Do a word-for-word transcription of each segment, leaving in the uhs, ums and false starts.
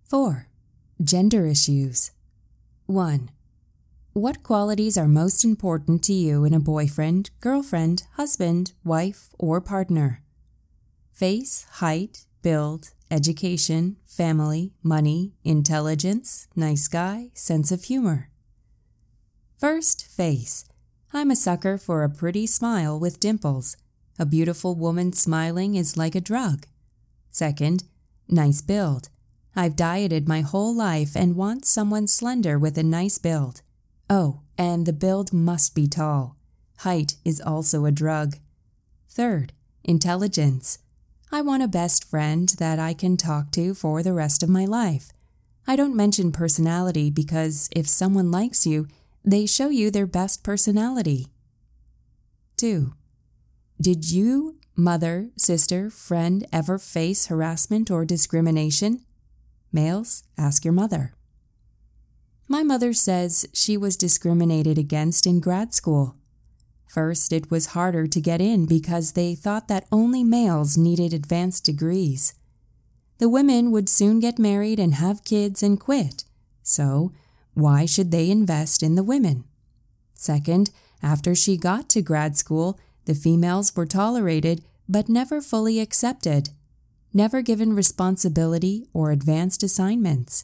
four. Gender issues. one. What qualities are most important to you in a boyfriend, girlfriend, husband, wife, or partner? Face, height, build, education, family, money, intelligence, nice guy, sense of humor. First, face. I'm a sucker for a pretty smile with dimples. A beautiful woman smiling is like a drug. Second, nice build. I've dieted my whole life and want someone slender with a nice build. Oh, and the build must be tall. Height is also a drug. Third, intelligence. I want a best friend that I can talk to for the rest of my life. I don't mention personality because if someone likes you, they show you their best personality. two. Did you, mother, sister, friend ever face harassment or discrimination? Males, ask your mother. My mother says she was discriminated against in grad school. First, it was harder to get in because they thought that only males needed advanced degrees. The women would soon get married and have kids and quit, so why should they invest in the women? Second, after she got to grad school, the females were tolerated but never fully accepted, never given responsibility or advanced assignments.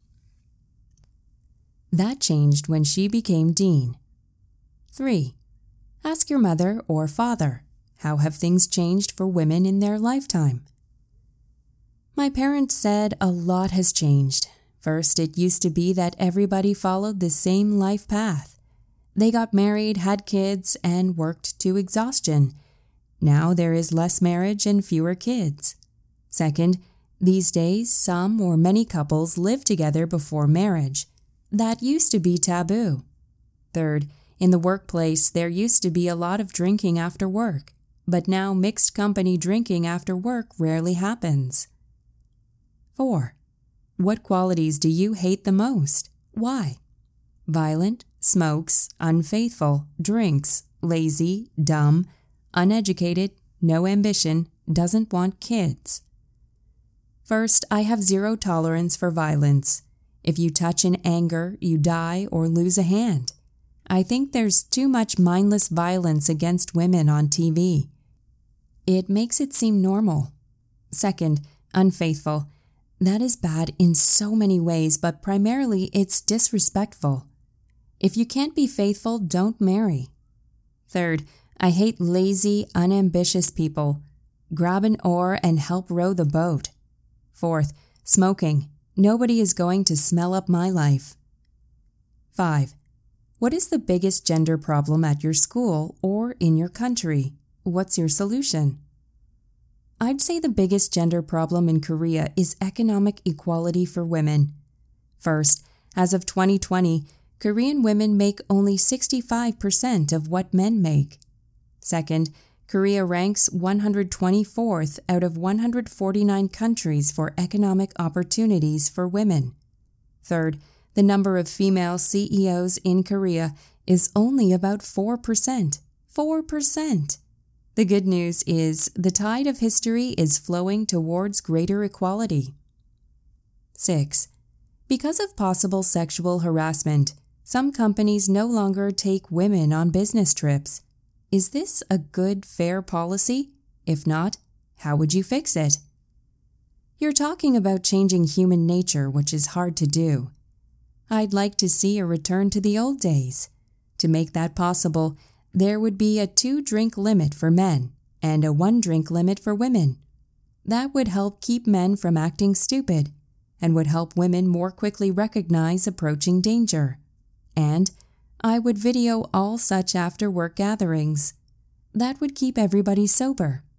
That changed when she became dean. three. Ask your mother or father, how have things changed for women in their lifetime? My parents said a lot has changed. First, it used to be that everybody followed the same life path. They got married, had kids, and worked to exhaustion. Now there is less marriage and fewer kids. Second, these days some or many couples live together before marriage. That used to be taboo. Third, in the workplace there used to be a lot of drinking after work, but now mixed company drinking after work rarely happens. four. What qualities do you hate the most? Why? Violent, smokes, unfaithful, drinks, lazy, dumb, uneducated, no ambition, doesn't want kids. First, I have zero tolerance for violence. If you touch in anger, you die or lose a hand. I think there's too much mindless violence against women on T V. It makes it seem normal. Second, unfaithful. That is bad in so many ways, but primarily it's disrespectful. If you can't be faithful, don't marry. Third, I hate lazy, unambitious people. Grab an oar and help row the boat. Fourth, smoking. Nobody is going to smell up my life. five. What is the biggest gender problem at your school or in your country? What's your solution? I'd say the biggest gender problem in Korea is economic equality for women. First, as of twenty twenty, Korean women make only sixty-five percent of what men make. Second, Korea ranks one hundred twenty-fourth out of one hundred forty-nine countries for economic opportunities for women. Third, the number of female C E Os in Korea is only about four percent. four percent! The good news is the tide of history is flowing towards greater equality. six. Because of possible sexual harassment, some companies no longer take women on business trips. Is this a good, fair policy? If not, how would you fix it? You're talking about changing human nature, which is hard to do. I'd like to see a return to the old days. To make that possible, there would be a two-drink limit for men and a one-drink limit for women. That would help keep men from acting stupid and would help women more quickly recognize approaching danger. And I would video all such after-work gatherings. That would keep everybody sober.